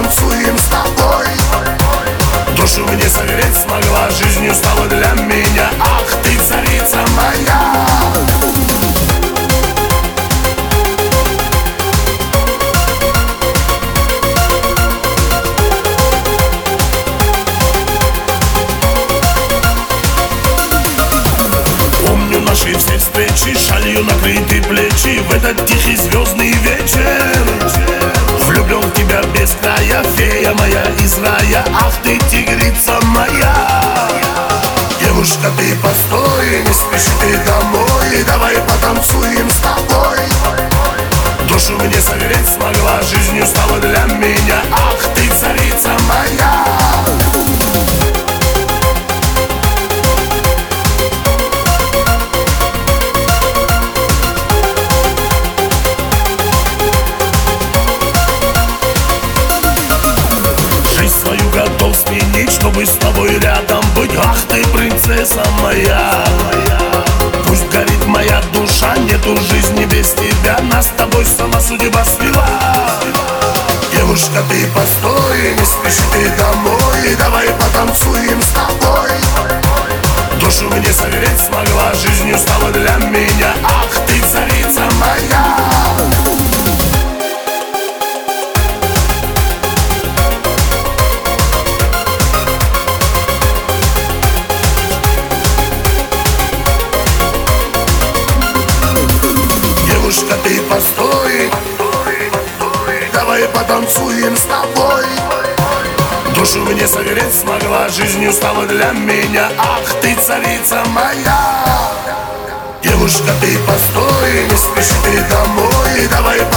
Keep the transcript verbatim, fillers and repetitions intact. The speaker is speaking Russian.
потанцуем с тобой. Душу мне согреть смогла, жизнью стала для меня. Ах, ты царица моя. Помню наши все встречи, шалью накрыты плечи. В этот тихий звездный вечер влюблен в тебя без края, фея моя из рая. Ах ты, тигрица моя. Девушка, ты постой, не спеши ты домой. Давай потанцуем с тобой. Душу мне согреть смогла, жизнью стала для меня. Ах ты, царица моя. Свою готов сменить, чтобы с тобой рядом быть. Ах ты, принцесса моя. Пусть горит моя душа, нету жизни без тебя. Нас с тобой сама судьба свела. Девушка, ты постой, не спеши ты домой. Давай потанцуем с тобой. Душу мне согреть смогла, жизнью стала для меня. Ах ты, царица моя. Девушка, ты постой, давай потанцуем с тобой. Душу мне согреть смогла, жизнью стала для меня. Ах ты, царица моя. Девушка, ты постой, не спеши ты домой. Давай